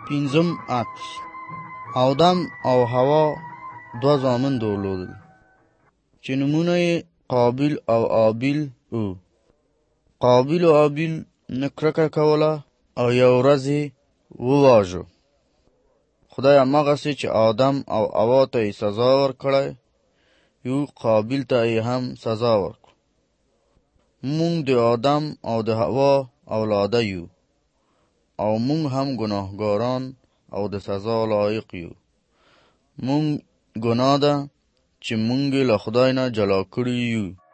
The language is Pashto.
پنځم عکس. آدم او حوا دوه زامن درلودل چې نومونه یې قابیل او آبیل وو. قابیل او آبیل نه کرکه کوله او یو ورځ یې وواژه. خدای هماغسې چې آدم او حوا ته یې سزا ورکړی یو، قابیل ته یې هم سزا ورکړه. مونږ د آدم او د حوا اولاده یو او مونږ هم ګناهګاران او د سزا لایق یو. مونږ ګناه ده چې مونږ له خدای نه جلا کړي یو.